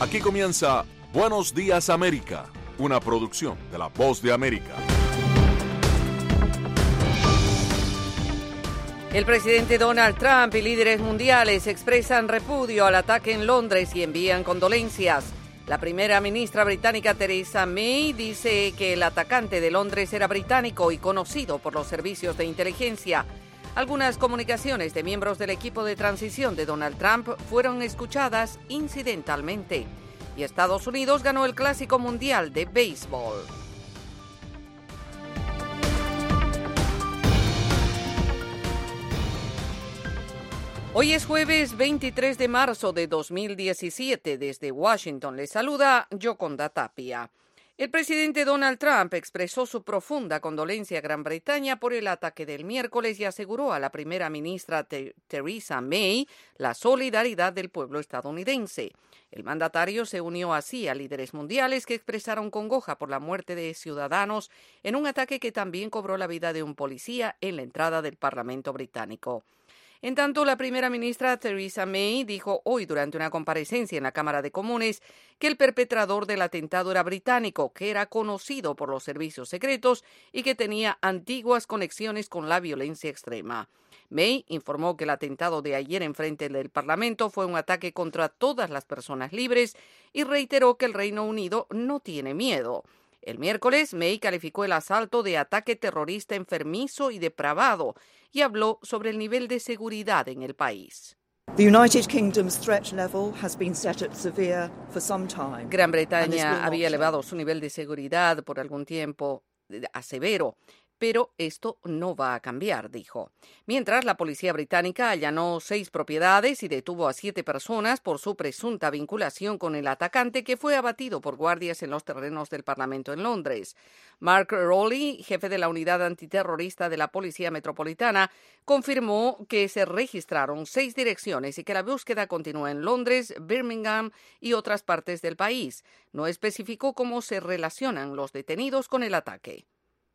Aquí comienza Buenos Días América, una producción de La Voz de América. El presidente Donald Trump y líderes mundiales expresan repudio al ataque en Londres y envían condolencias. La primera ministra británica Theresa May dice que el atacante de Londres era británico y conocido por los servicios de inteligencia. Algunas comunicaciones de miembros del equipo de transición de Donald Trump fueron escuchadas incidentalmente. Y Estados Unidos ganó el Clásico Mundial de Béisbol. Hoy es jueves 23 de marzo de 2017. Desde Washington les saluda Yoconda Tapia. El presidente Donald Trump expresó su profunda condolencia a Gran Bretaña por el ataque del miércoles y aseguró a la primera ministra Theresa May la solidaridad del pueblo estadounidense. El mandatario se unió así a líderes mundiales que expresaron congoja por la muerte de ciudadanos en un ataque que también cobró la vida de un policía en la entrada del Parlamento británico. En tanto, la primera ministra Theresa May dijo hoy durante una comparecencia en la Cámara de Comunes que el perpetrador del atentado era británico, que era conocido por los servicios secretos y que tenía antiguas conexiones con la violencia extrema. May informó que el atentado de ayer enfrente del Parlamento fue un ataque contra todas las personas libres y reiteró que el Reino Unido no tiene miedo. El miércoles, May calificó el asalto de ataque terrorista enfermizo y depravado y habló sobre el nivel de seguridad en el país. Gran Bretaña había elevado su nivel de seguridad por algún tiempo a severo, pero esto no va a cambiar, dijo. Mientras, la policía británica allanó 6 propiedades y detuvo a 7 personas por su presunta vinculación con el atacante que fue abatido por guardias en los terrenos del Parlamento en Londres. Mark Rowley, jefe de la unidad antiterrorista de la Policía Metropolitana, confirmó que se registraron 6 direcciones y que la búsqueda continúa en Londres, Birmingham y otras partes del país. No especificó cómo se relacionan los detenidos con el ataque.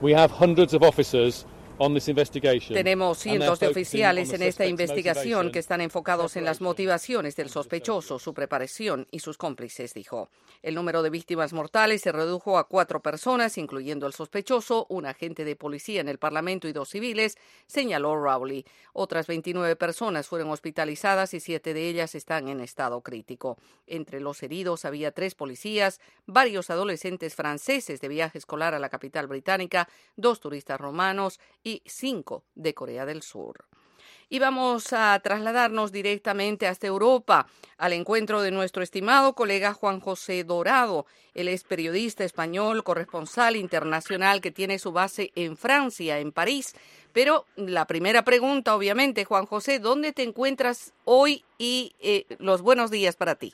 Tenemos cientos de oficiales en esta investigación que están enfocados en las motivaciones del sospechoso, su preparación y sus cómplices, dijo. El número de víctimas mortales se redujo a 4 personas, incluyendo el sospechoso, un agente de policía en el Parlamento y 2 civiles, señaló Rowley. Otras 29 personas fueron hospitalizadas y 7 de ellas están en estado crítico. Entre los heridos había 3 policías, varios adolescentes franceses de viaje escolar a la capital británica, 2 turistas romanos y 5 de Corea del Sur. Y vamos a trasladarnos directamente hasta Europa, al encuentro de nuestro estimado colega Juan José Dorado. Él es periodista español, corresponsal internacional que tiene su base en Francia, en París. Pero la primera pregunta, obviamente, Juan José, ¿dónde te encuentras hoy y los buenos días para ti?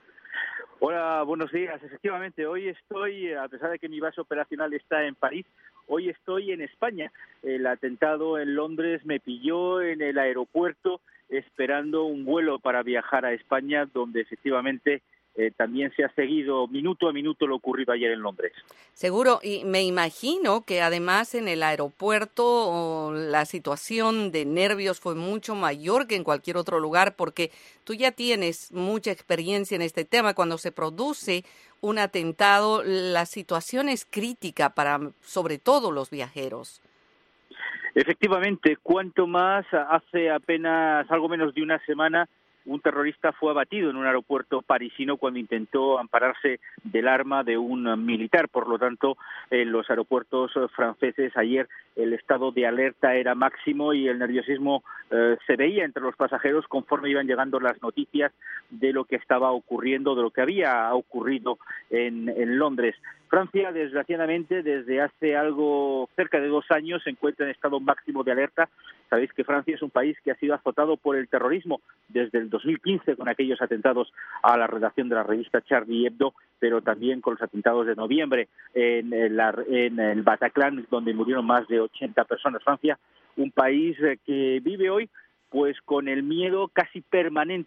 Hola, buenos días. Efectivamente, hoy estoy, a pesar de que mi base operacional está en París, hoy estoy en España. El atentado en Londres me pilló en el aeropuerto esperando un vuelo para viajar a España, donde efectivamente también se ha seguido minuto a minuto lo ocurrido ayer en Londres. Seguro, y me imagino que además en el aeropuerto la situación de nervios fue mucho mayor que en cualquier otro lugar, porque tú ya tienes mucha experiencia en este tema. Cuando se produce un atentado, la situación es crítica para sobre todo los viajeros. Efectivamente, cuanto más hace apenas algo menos de una semana, un terrorista fue abatido en un aeropuerto parisino cuando intentó ampararse del arma de un militar. Por lo tanto, en los aeropuertos franceses ayer el estado de alerta era máximo y el nerviosismo se veía entre los pasajeros conforme iban llegando las noticias de lo que estaba ocurriendo, de lo que había ocurrido en Londres. Francia, desgraciadamente, desde hace algo cerca de 2 años se encuentra en estado máximo de alerta. Sabéis que Francia es un país que ha sido azotado por el terrorismo desde el 2015 con aquellos atentados a la redacción de la revista Charlie Hebdo, pero también con los atentados de noviembre en el Bataclan, donde murieron más de 80 personas. Francia, un país que vive hoy pues con el miedo casi permanente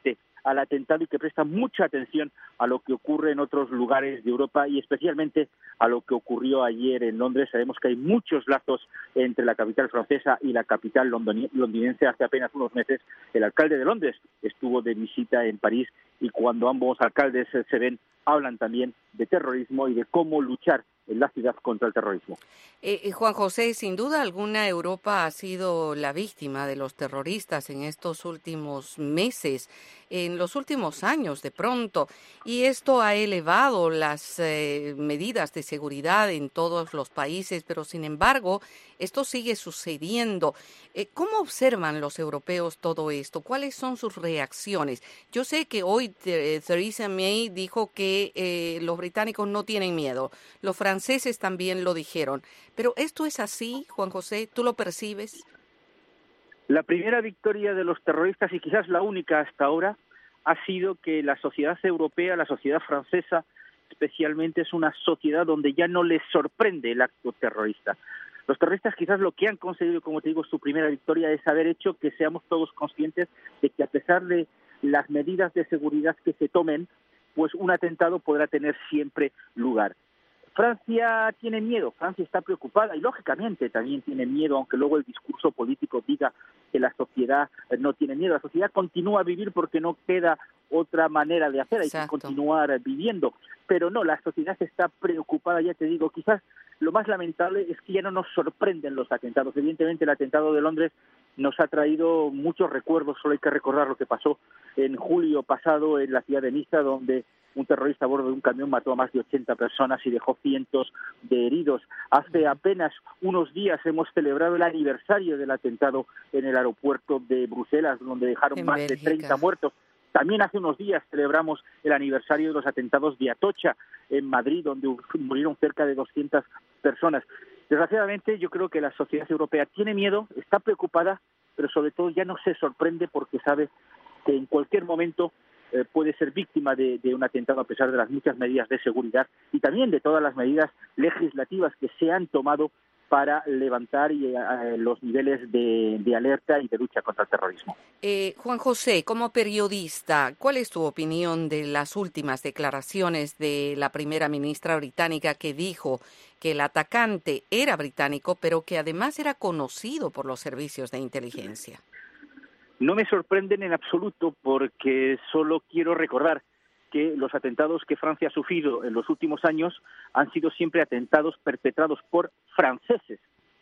al atentado y que presta mucha atención a lo que ocurre en otros lugares de Europa y especialmente a lo que ocurrió ayer en Londres. Sabemos que hay muchos lazos entre la capital francesa y la capital londinense. Hace apenas unos meses el alcalde de Londres estuvo de visita en París y cuando ambos alcaldes se ven, hablan también de terrorismo y de cómo luchar en la ciudad contra el terrorismo. Juan José, sin duda alguna Europa ha sido la víctima de los terroristas en estos últimos meses, en los últimos años de pronto, y esto ha elevado las medidas de seguridad en todos los países, pero sin embargo esto sigue sucediendo. ¿Cómo observan los europeos todo esto? ¿Cuáles son sus reacciones? Yo sé que hoy Theresa May dijo que los británicos no tienen miedo, los franceses también lo dijeron, pero ¿esto es así, Juan José? ¿Tú lo percibes? La primera victoria de los terroristas, y quizás la única hasta ahora, ha sido que la sociedad europea, la sociedad francesa especialmente, es una sociedad donde ya no les sorprende el acto terrorista. Los terroristas quizás lo que han conseguido, como te digo, su primera victoria es haber hecho que seamos todos conscientes de que a pesar de las medidas de seguridad que se tomen, pues un atentado podrá tener siempre lugar. Francia tiene miedo, Francia está preocupada y lógicamente también tiene miedo, aunque luego el discurso político diga que la sociedad no tiene miedo. La sociedad continúa a vivir porque no queda otra manera de hacer, hay que continuar viviendo. Pero no, la sociedad está preocupada, ya te digo, quizás lo más lamentable es que ya no nos sorprenden los atentados. Evidentemente el atentado de Londres nos ha traído muchos recuerdos, solo hay que recordar lo que pasó en julio pasado en la ciudad de Niza, donde un terrorista a bordo de un camión mató a más de 80 personas y dejó cientos de heridos. Hace apenas unos días hemos celebrado el aniversario del atentado en el aeropuerto de Bruselas, donde dejaron más de 30 muertos. También hace unos días celebramos el aniversario de los atentados de Atocha en Madrid, donde murieron cerca de 200 personas. Desgraciadamente, yo creo que la sociedad europea tiene miedo, está preocupada, pero sobre todo ya no se sorprende porque sabe que en cualquier momento puede ser víctima de un atentado a pesar de las muchas medidas de seguridad y también de todas las medidas legislativas que se han tomado para levantar los niveles de alerta y de lucha contra el terrorismo. Juan José, como periodista, ¿cuál es tu opinión de las últimas declaraciones de la primera ministra británica que dijo que el atacante era británico, pero que además era conocido por los servicios de inteligencia? No me sorprenden en absoluto porque solo quiero recordar que los atentados que Francia ha sufrido en los últimos años han sido siempre atentados perpetrados por franceses,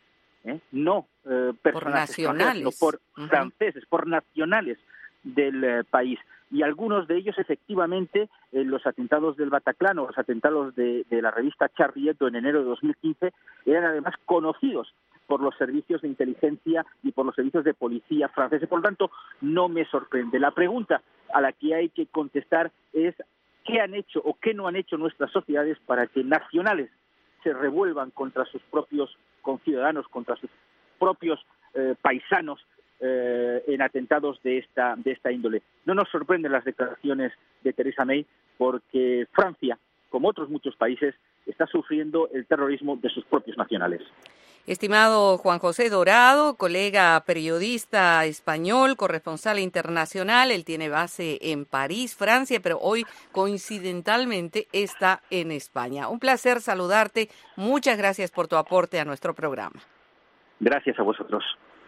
no personas extranjeras, sino por franceses, por nacionales del país. Y algunos de ellos, efectivamente, los atentados del Bataclan o los atentados de la revista Charlie Hebdo en enero de 2015, eran además conocidos por los servicios de inteligencia y por los servicios de policía franceses. Por lo tanto, no me sorprende. La pregunta a la que hay que contestar es qué han hecho o qué no han hecho nuestras sociedades para que nacionales se revuelvan contra sus propios conciudadanos, contra sus propios paisanos en atentados de esta índole. No nos sorprenden las declaraciones de Theresa May porque Francia, como otros muchos países, está sufriendo el terrorismo de sus propios nacionales. Estimado Juan José Dorado, colega periodista español, corresponsal internacional, él tiene base en París, Francia, pero hoy coincidentalmente está en España. Un placer saludarte. Muchas gracias por tu aporte a nuestro programa. Gracias a vosotros.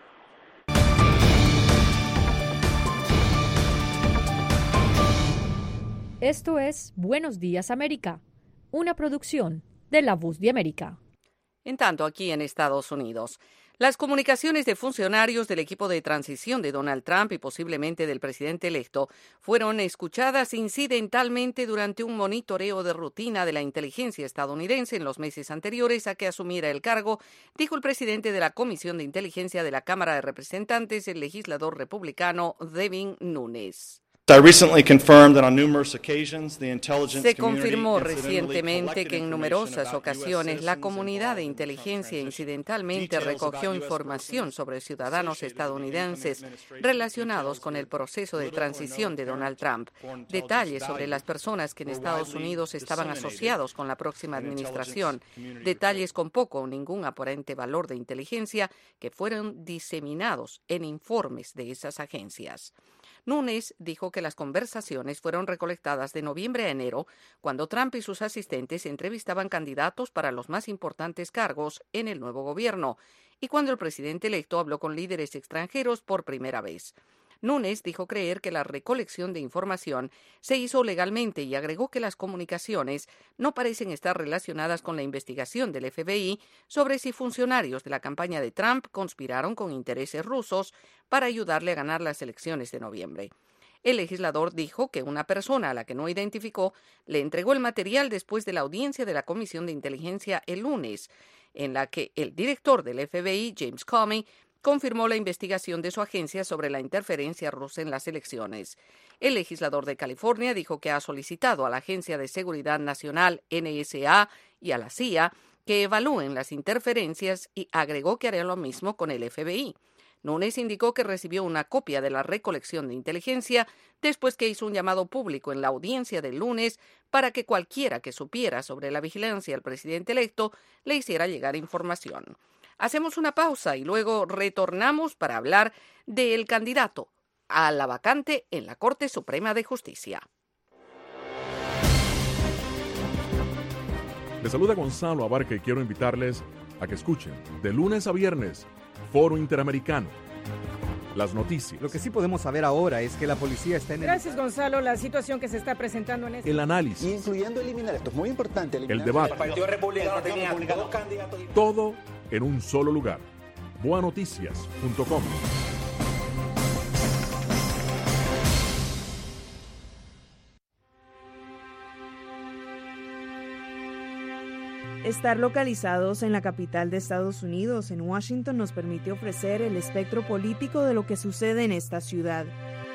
Esto es Buenos Días América, una producción de La Voz de América. En tanto, aquí en Estados Unidos, las comunicaciones de funcionarios del equipo de transición de Donald Trump y posiblemente del presidente electo fueron escuchadas incidentalmente durante un monitoreo de rutina de la inteligencia estadounidense en los meses anteriores a que asumiera el cargo, dijo el presidente de la Comisión de Inteligencia de la Cámara de Representantes, el legislador republicano Devin Nunes. Se confirmó recientemente que en numerosas ocasiones la comunidad de inteligencia incidentalmente recogió información sobre ciudadanos estadounidenses relacionados con el proceso de transición de Donald Trump, detalles sobre las personas que en Estados Unidos estaban asociados con la próxima administración, detalles con poco o ningún aparente valor de inteligencia que fueron diseminados en informes de esas agencias. Nunes dijo que las conversaciones fueron recolectadas de noviembre a enero, cuando Trump y sus asistentes entrevistaban candidatos para los más importantes cargos en el nuevo gobierno, y cuando el presidente electo habló con líderes extranjeros por primera vez. Nunes dijo creer que la recolección de información se hizo legalmente y agregó que las comunicaciones no parecen estar relacionadas con la investigación del FBI sobre si funcionarios de la campaña de Trump conspiraron con intereses rusos para ayudarle a ganar las elecciones de noviembre. El legislador dijo que una persona a la que no identificó le entregó el material después de la audiencia de la Comisión de Inteligencia el lunes, en la que el director del FBI, James Comey, confirmó la investigación de su agencia sobre la interferencia rusa en las elecciones. El legislador de California dijo que ha solicitado a la Agencia de Seguridad Nacional, NSA, y a la CIA que evalúen las interferencias y agregó que hará lo mismo con el FBI. Nunes indicó que recibió una copia de la recolección de inteligencia después que hizo un llamado público en la audiencia del lunes para que cualquiera que supiera sobre la vigilancia al presidente electo le hiciera llegar información. Hacemos una pausa y luego retornamos para hablar del candidato a la vacante en la Corte Suprema de Justicia. Les saluda Gonzalo Abarca y quiero invitarles a que escuchen de lunes a viernes Foro Interamericano. Las noticias. Lo que sí podemos saber ahora es que la policía está en Gracias, Gonzalo. La situación que se está presentando en el análisis. Incluyendo eliminar, esto es muy importante. El debate. El Partido Republicano tenía dos candidatos. Todo en un solo lugar. Boanoticias.com. Estar localizados en la capital de Estados Unidos, en Washington, nos permite ofrecer el espectro político de lo que sucede en esta ciudad.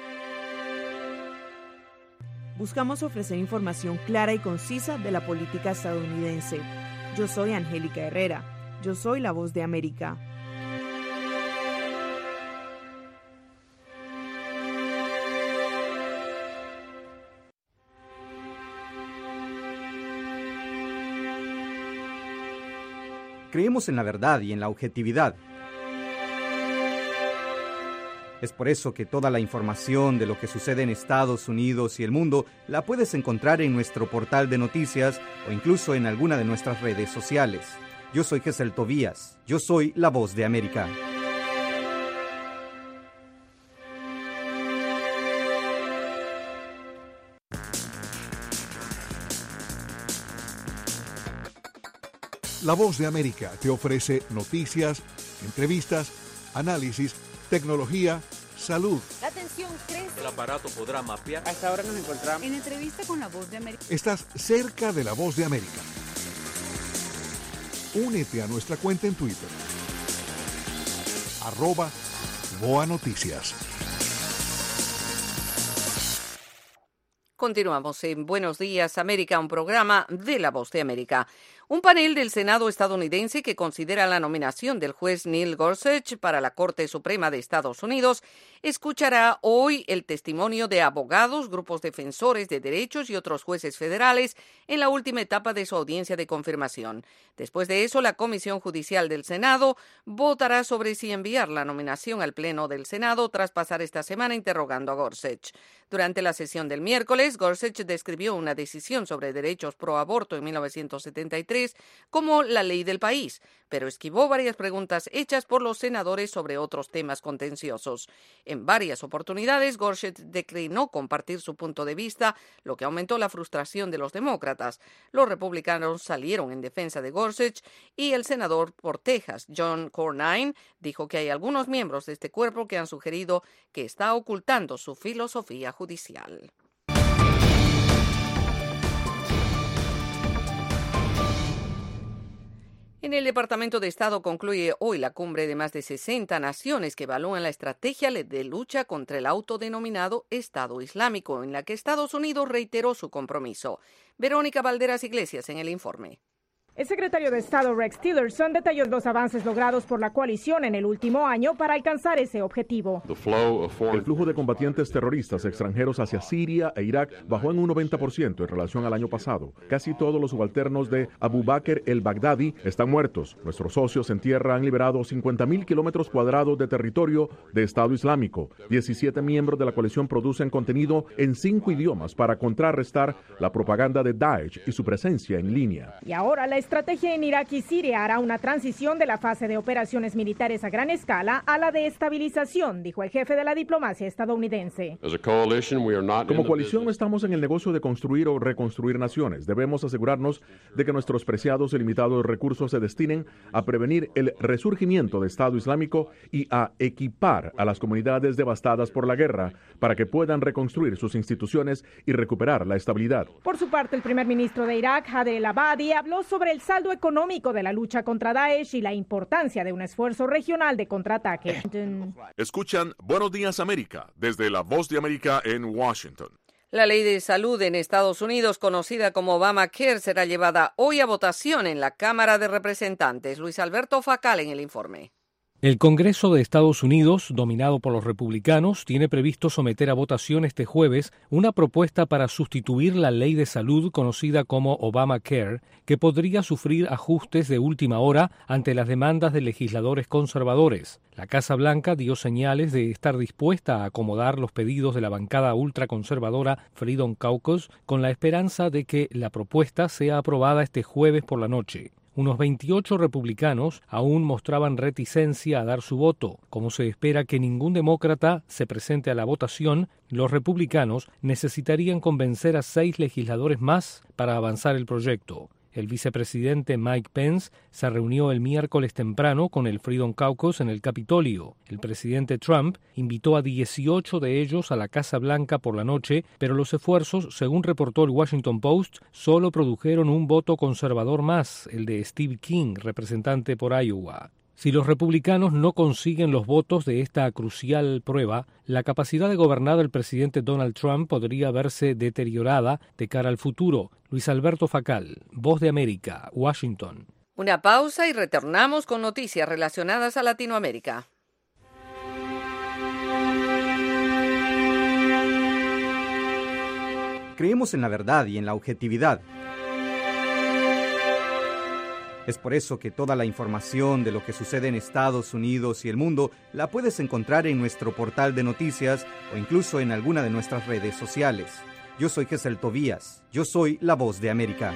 Buscamos ofrecer información clara y concisa de la política estadounidense. Yo soy Angélica Herrera. Yo soy la Voz de América. Creemos en la verdad y en la objetividad. Es por eso que toda la información de lo que sucede en Estados Unidos y el mundo la puedes encontrar en nuestro portal de noticias o incluso en alguna de nuestras redes sociales. Yo soy Gesell Tobías. Yo soy la Voz de América. La Voz de América te ofrece noticias, entrevistas, análisis, tecnología, salud. La tensión crece. El aparato podrá mapear. Hasta ahora nos encontramos en entrevista con La Voz de América. Estás cerca de La Voz de América. Únete a nuestra cuenta en Twitter. @BoaNoticias. Continuamos en Buenos Días América, un programa de La Voz de América. Un panel del Senado estadounidense que considera la nominación del juez Neil Gorsuch para la Corte Suprema de Estados Unidos escuchará hoy el testimonio de abogados, grupos defensores de derechos y otros jueces federales en la última etapa de su audiencia de confirmación. Después de eso, la Comisión Judicial del Senado votará sobre si enviar la nominación al Pleno del Senado tras pasar esta semana interrogando a Gorsuch. Durante la sesión del miércoles, Gorsuch describió una decisión sobre derechos pro aborto en 1973 como la ley del país, pero esquivó varias preguntas hechas por los senadores sobre otros temas contenciosos. En varias oportunidades, Gorsuch declinó compartir su punto de vista, lo que aumentó la frustración de los demócratas. Los republicanos salieron en defensa de Gorsuch y el senador por Texas, John Cornyn, dijo que hay algunos miembros de este cuerpo que han sugerido que está ocultando su filosofía judicial. En el Departamento de Estado concluye hoy la cumbre de más de 60 naciones que evalúan la estrategia de lucha contra el autodenominado Estado Islámico, en la que Estados Unidos reiteró su compromiso. Verónica Valderas Iglesias en el informe. El secretario de Estado Rex Tillerson detalló los avances logrados por la coalición en el último año para alcanzar ese objetivo. El flujo de combatientes terroristas extranjeros hacia Siria e Irak bajó en un 90% en relación al año pasado. Casi todos los subalternos de Abu Bakr el-Baghdadi están muertos. Nuestros socios en tierra han liberado 50.000 kilómetros cuadrados de territorio de Estado Islámico. 17 miembros de la coalición producen contenido en 5 idiomas para contrarrestar la propaganda de Daesh y su presencia en línea. Y ahora la estrategia en Irak y Siria hará una transición de la fase de operaciones militares a gran escala a la de estabilización, dijo el jefe de la diplomacia estadounidense. Como coalición no estamos en el negocio de construir o reconstruir naciones. Debemos asegurarnos de que nuestros preciados y limitados recursos se destinen a prevenir el resurgimiento de Estado Islámico y a equipar a las comunidades devastadas por la guerra para que puedan reconstruir sus instituciones y recuperar la estabilidad. Por su parte, el primer ministro de Irak, Haider el-Abadi, habló sobre el saldo económico de la lucha contra Daesh y la importancia de un esfuerzo regional de contraataque. Escuchan Buenos Días América desde La Voz de América en Washington. La ley de salud en Estados Unidos, conocida como Obamacare, será llevada hoy a votación en la Cámara de Representantes. Luis Alberto Facal en el informe. El Congreso de Estados Unidos, dominado por los republicanos, tiene previsto someter a votación este jueves una propuesta para sustituir la ley de salud conocida como Obamacare, que podría sufrir ajustes de última hora ante las demandas de legisladores conservadores. La Casa Blanca dio señales de estar dispuesta a acomodar los pedidos de la bancada ultraconservadora Freedom Caucus con la esperanza de que la propuesta sea aprobada este jueves por la noche. Unos 28 republicanos aún mostraban reticencia a dar su voto. Como se espera que ningún demócrata se presente a la votación, los republicanos necesitarían convencer a 6 legisladores más para avanzar el proyecto. El vicepresidente Mike Pence se reunió el miércoles temprano con el Freedom Caucus en el Capitolio. El presidente Trump invitó a 18 de ellos a la Casa Blanca por la noche, pero los esfuerzos, según reportó el Washington Post, solo produjeron un voto conservador más, el de Steve King, representante por Iowa. Si los republicanos no consiguen los votos de esta crucial prueba, la capacidad de gobernar del presidente Donald Trump podría verse deteriorada de cara al futuro. Luis Alberto Facal, Voz de América, Washington. Una pausa y retornamos con noticias relacionadas a Latinoamérica. Creemos en la verdad y en la objetividad. Es por eso que toda la información de lo que sucede en Estados Unidos y el mundo la puedes encontrar en nuestro portal de noticias o incluso en alguna de nuestras redes sociales. Yo soy Gesell Tobías. Yo soy La Voz de América.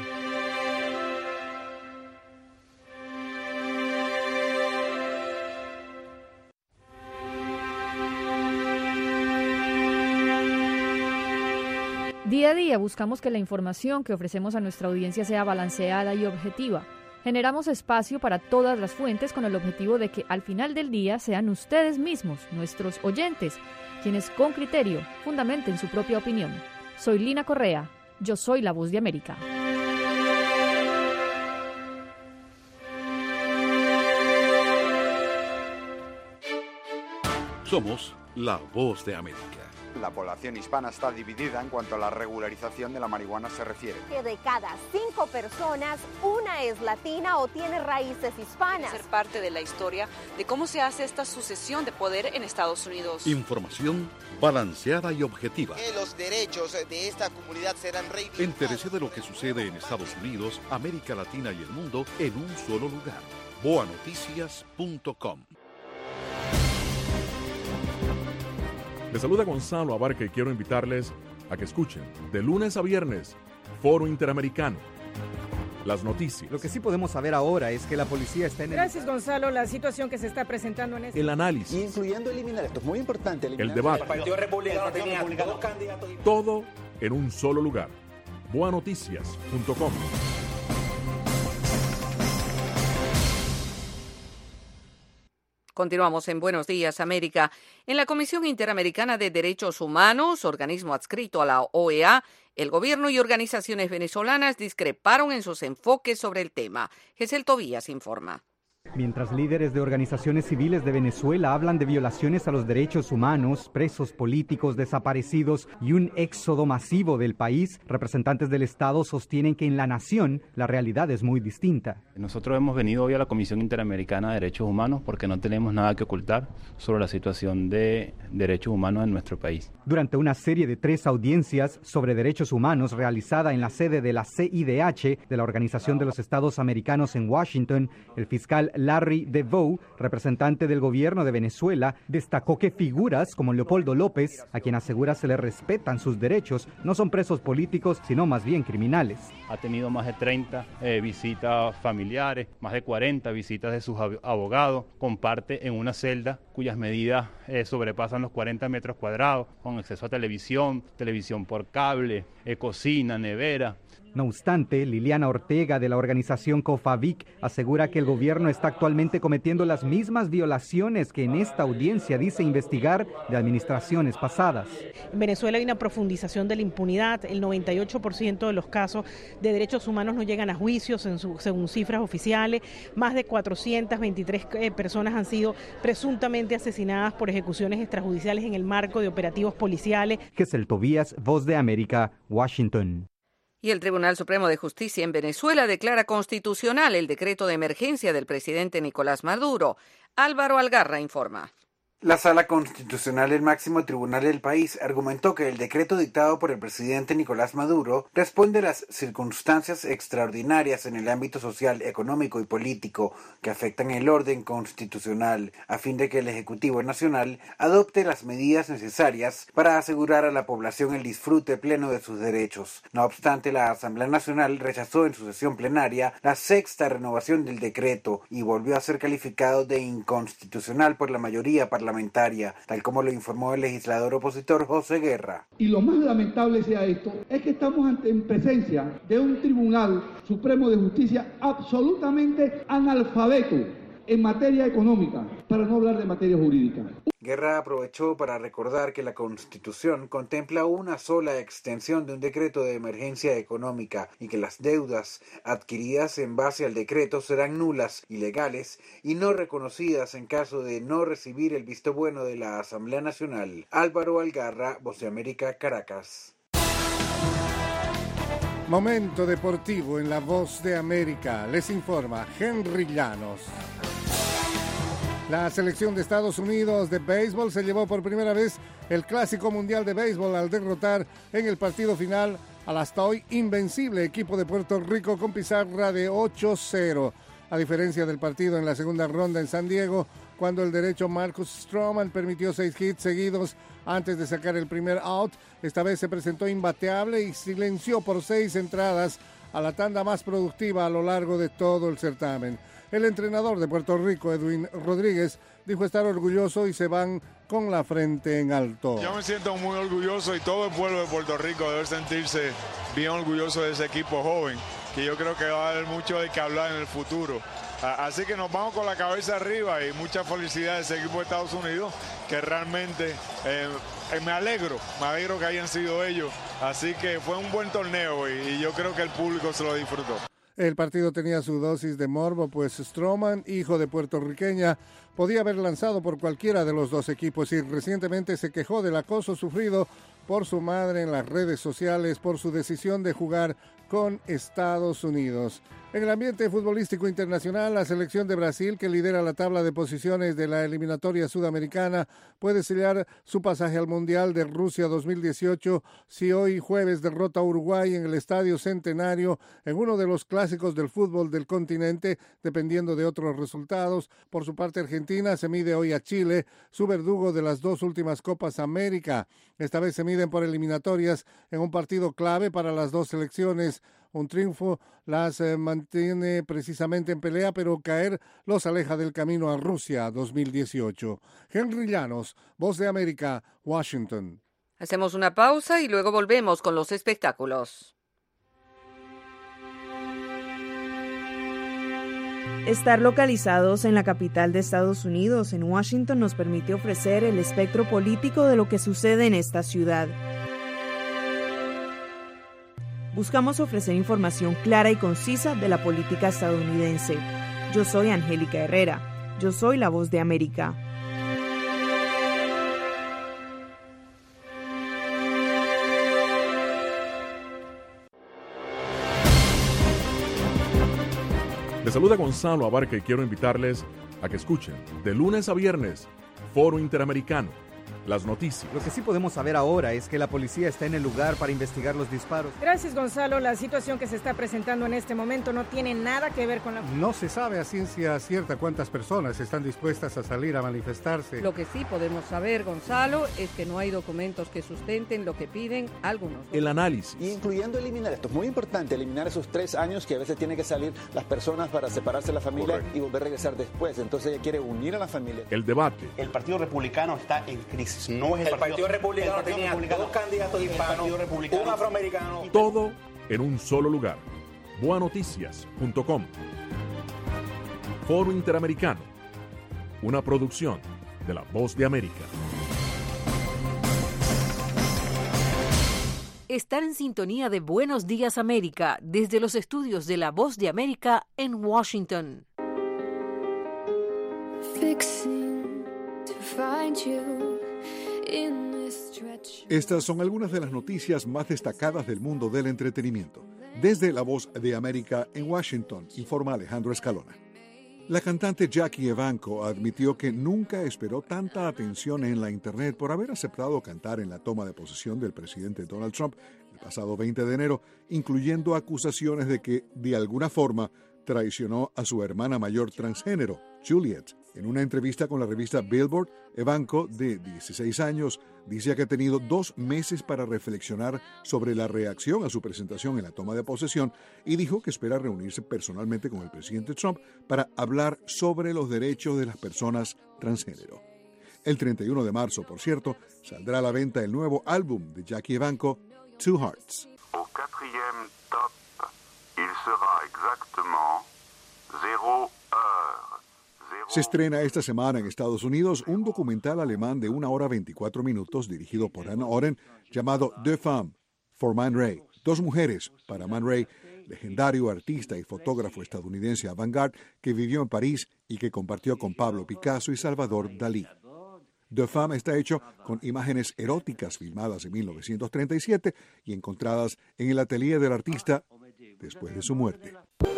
Día a día buscamos que la información que ofrecemos a nuestra audiencia sea balanceada y objetiva. Generamos espacio para todas las fuentes con el objetivo de que al final del día sean ustedes mismos, nuestros oyentes, quienes con criterio fundamenten su propia opinión. Soy Lina Correa, yo soy La Voz de América. Somos La Voz de América. La población hispana está dividida en cuanto a la regularización de la marihuana se refiere. Que de cada 5 personas, una es latina o tiene raíces hispanas. Ser parte de la historia de cómo se hace esta sucesión de poder en Estados Unidos. Información balanceada y objetiva. Que los derechos de esta comunidad serán reivindicados. Entérese de lo que sucede en Estados Unidos, América Latina y el mundo en un solo lugar. boanoticias.com. Les saluda Gonzalo Abarca y quiero invitarles a que escuchen de lunes a viernes Foro Interamericano. Las noticias. Lo que sí podemos saber ahora es que la policía está en Gracias, Gonzalo. La situación que se está presentando en el análisis. Incluyendo eliminar, esto es muy importante. El debate. El Partido Republicano tenía 2 candidatos. Todo en un solo lugar. boanoticias.com. Continuamos en Buenos Días, América. En la Comisión Interamericana de Derechos Humanos, organismo adscrito a la OEA, el gobierno y organizaciones venezolanas discreparon en sus enfoques sobre el tema. Gesell Tobías informa. Mientras líderes de organizaciones civiles de Venezuela hablan de violaciones a los derechos humanos, presos políticos desaparecidos y un éxodo masivo del país, representantes del Estado sostienen que en la nación la realidad es muy distinta. Nosotros hemos venido hoy a la Comisión Interamericana de Derechos Humanos porque no tenemos nada que ocultar sobre la situación de derechos humanos en nuestro país. Durante una serie de 3 audiencias sobre derechos humanos realizada en la sede de la CIDH de la Organización de los Estados Americanos en Washington, el fiscal Larry DeVoe, representante del gobierno de Venezuela, destacó que figuras como Leopoldo López, a quien asegura se le respetan sus derechos, no son presos políticos, sino más bien criminales. Ha tenido más de 30 visitas familiares, más de 40 visitas de sus abogados, comparte en una celda cuyas medidas sobrepasan los 40 metros cuadrados, con acceso a televisión por cable, cocina, nevera. No obstante, Liliana Ortega de la organización COFAVIC asegura que el gobierno está actualmente cometiendo las mismas violaciones que en esta audiencia dice investigar de administraciones pasadas. En Venezuela hay una profundización de la impunidad. El 98% de los casos de derechos humanos no llegan a juicios según cifras oficiales. Más de 423 personas han sido presuntamente asesinadas por ejecuciones extrajudiciales en el marco de operativos policiales. Gesell Tobías, Voz de América, Washington. Y el Tribunal Supremo de Justicia en Venezuela declara constitucional el decreto de emergencia del presidente Nicolás Maduro. Álvaro Algarra informa. La Sala Constitucional del máximo tribunal del país argumentó que el decreto dictado por el presidente Nicolás Maduro responde a las circunstancias extraordinarias en el ámbito social, económico y político que afectan el orden constitucional, a fin de que el Ejecutivo Nacional adopte las medidas necesarias para asegurar a la población el disfrute pleno de sus derechos. No obstante, la Asamblea Nacional rechazó en su sesión plenaria la 6ª renovación del decreto y volvió a ser calificado de inconstitucional por la mayoría parlamentaria, tal como lo informó el legislador opositor José Guerra. Y lo más lamentable sea esto, es que estamos en presencia de un Tribunal Supremo de Justicia absolutamente analfabeto en materia económica, para no hablar de materia jurídica. Guerra aprovechó para recordar que la Constitución contempla una sola extensión de un decreto de emergencia económica y que las deudas adquiridas en base al decreto serán nulas, ilegales y no reconocidas en caso de no recibir el visto bueno de la Asamblea Nacional. Álvaro Algarra, Voz de América, Caracas. Momento deportivo en la Voz de América. Les informa Henry Llanos. La selección de Estados Unidos de béisbol se llevó por primera vez el Clásico Mundial de Béisbol al derrotar en el partido final al hasta hoy invencible equipo de Puerto Rico con pizarra de 8-0. A diferencia del partido en la segunda ronda en San Diego, cuando el derecho Marcus Stroman permitió 6 hits seguidos antes de sacar el primer out, esta vez se presentó imbateable y silenció por 6 entradas a la tanda más productiva a lo largo de todo el certamen. El entrenador de Puerto Rico, Edwin Rodríguez, dijo estar orgulloso y se van con la frente en alto. Yo me siento muy orgulloso y todo el pueblo de Puerto Rico debe sentirse bien orgulloso de ese equipo joven, que yo creo que va a haber mucho de qué hablar en el futuro. Así que nos vamos con la cabeza arriba y mucha felicidad a ese equipo de Estados Unidos, que realmente me alegro que hayan sido ellos. Así que fue un buen torneo y yo creo que el público se lo disfrutó. El partido tenía su dosis de morbo, pues Stroman, hijo de puertorriqueña, podía haber lanzado por cualquiera de los dos equipos y recientemente se quejó del acoso sufrido por su madre en las redes sociales por su decisión de jugar con Estados Unidos. En el ambiente futbolístico internacional, la selección de Brasil, que lidera la tabla de posiciones de la eliminatoria sudamericana, puede sellar su pasaje al Mundial de Rusia 2018 si hoy jueves derrota a Uruguay en el Estadio Centenario en uno de los clásicos del fútbol del continente, dependiendo de otros resultados. Por su parte, Argentina se mide hoy a Chile, su verdugo de las 2 últimas Copas América. Esta vez se miden por eliminatorias en un partido clave para las dos selecciones. Un triunfo las mantiene precisamente en pelea, pero caer los aleja del camino a Rusia 2018. Henry Llanos, Voz de América, Washington. Hacemos una pausa y luego volvemos con los espectáculos. Estar localizados en la capital de Estados Unidos, en Washington, nos permite ofrecer el espectro político de lo que sucede en esta ciudad. Buscamos ofrecer información clara y concisa de la política estadounidense. Yo soy Angélica Herrera. Yo soy la voz de América. Les saluda Gonzalo Abarca y quiero invitarles a que escuchen de lunes a viernes Foro Interamericano, las noticias. Lo que sí podemos saber ahora es que la policía está en el lugar para investigar los disparos. Gracias, Gonzalo. La situación que se está presentando en este momento no tiene nada que ver con la... No se sabe a ciencia cierta cuántas personas están dispuestas a salir a manifestarse. Lo que sí podemos saber, Gonzalo, es que no hay documentos que sustenten lo que piden algunos. El análisis. Incluyendo eliminar, esto es muy importante, eliminar esos 3 años que a veces tienen que salir las personas para separarse de la familia. Correcto. Y volver a regresar después. Entonces ella quiere unir a la familia. El debate. El Partido Republicano está en crisis. No es el Partido Republicano tenía 2 candidatos hispanos, un afroamericano. Todo en un solo lugar. Boanoticias.com. Foro Interamericano. Una producción de La Voz de América. Están en sintonía de Buenos Días América desde los estudios de La Voz de América en Washington. Fixing to find you. Estas son algunas de las noticias más destacadas del mundo del entretenimiento. Desde La Voz de América en Washington, informa Alejandro Escalona. La cantante Jackie Evancho admitió que nunca esperó tanta atención en la Internet por haber aceptado cantar en la toma de posesión del presidente Donald Trump el pasado 20 de enero, incluyendo acusaciones de que, de alguna forma, traicionó a su hermana mayor transgénero, Juliet. En una entrevista con la revista Billboard, Evancho, de 16 años, dice que ha tenido 2 meses para reflexionar sobre la reacción a su presentación en la toma de posesión y dijo que espera reunirse personalmente con el presidente Trump para hablar sobre los derechos de las personas transgénero. El 31 de marzo, por cierto, saldrá a la venta el nuevo álbum de Jackie Evancho, Two Hearts. Au 4e top, il sera exactement 0 heure. Se estrena esta semana en Estados Unidos un documental alemán de 1 hora 24 minutos dirigido por Anna Oren llamado Deux Femmes, for Man Ray, 2 mujeres para Man Ray, legendario artista y fotógrafo estadounidense avant-garde que vivió en París y que compartió con Pablo Picasso y Salvador Dalí. Deux Femmes está hecho con imágenes eróticas filmadas en 1937 y encontradas en el atelier del artista después de su muerte.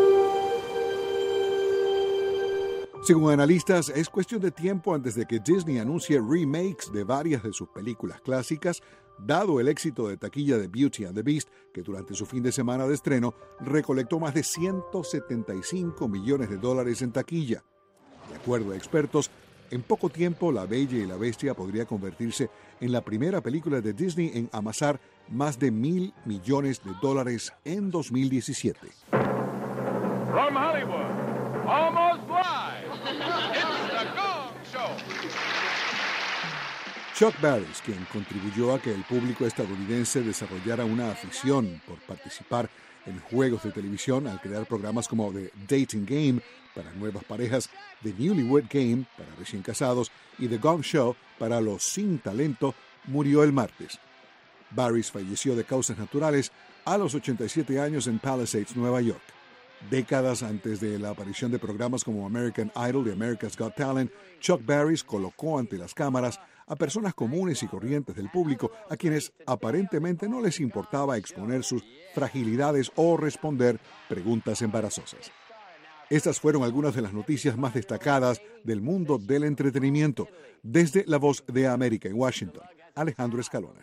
Según analistas, es cuestión de tiempo antes de que Disney anuncie remakes de varias de sus películas clásicas, dado el éxito de taquilla de Beauty and the Beast, que durante su fin de semana de estreno recolectó más de $175 millones en taquilla. De acuerdo a expertos, en poco tiempo La Bella y la Bestia podría convertirse en la primera película de Disney en amasar más de $1,000 millones en 2017. From Hollywood, almost live, it's The Gong Show. Chuck Barris, quien contribuyó a que el público estadounidense desarrollara una afición por participar en juegos de televisión al crear programas como The Dating Game para nuevas parejas, The Newlywed Game para recién casados y The Gong Show para los sin talento, murió el martes. Barris falleció de causas naturales a los 87 años en Palisades, Nueva York. Décadas antes de la aparición de programas como American Idol y America's Got Talent, Chuck Barris colocó ante las cámaras a personas comunes y corrientes del público a quienes aparentemente no les importaba exponer sus fragilidades o responder preguntas embarazosas. Estas fueron algunas de las noticias más destacadas del mundo del entretenimiento. Desde La Voz de América en Washington, Alejandro Escalona.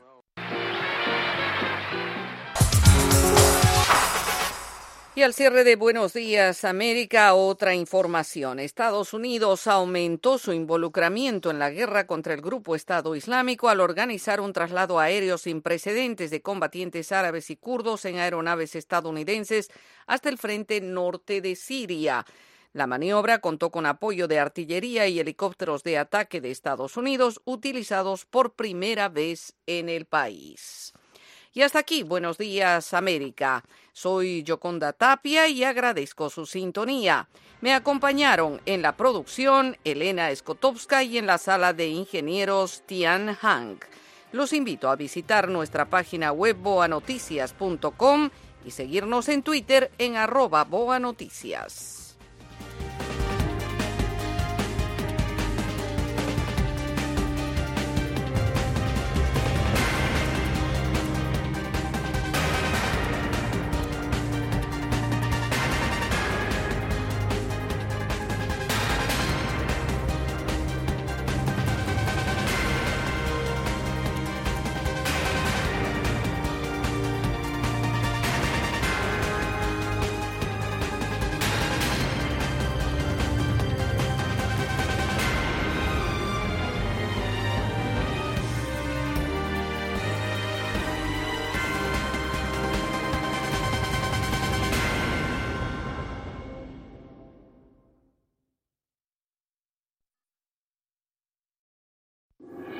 Y al cierre de Buenos Días América, otra información. Estados Unidos aumentó su involucramiento en la guerra contra el grupo Estado Islámico al organizar un traslado aéreo sin precedentes de combatientes árabes y kurdos en aeronaves estadounidenses hasta el frente norte de Siria. La maniobra contó con apoyo de artillería y helicópteros de ataque de Estados Unidos utilizados por primera vez en el país. Y hasta aquí, Buenos Días América. Soy Yoconda Tapia y agradezco su sintonía. Me acompañaron en la producción Elena Skotowska y en la sala de ingenieros Tian Hang. Los invito a visitar nuestra página web boanoticias.com y seguirnos en Twitter en @boanoticias.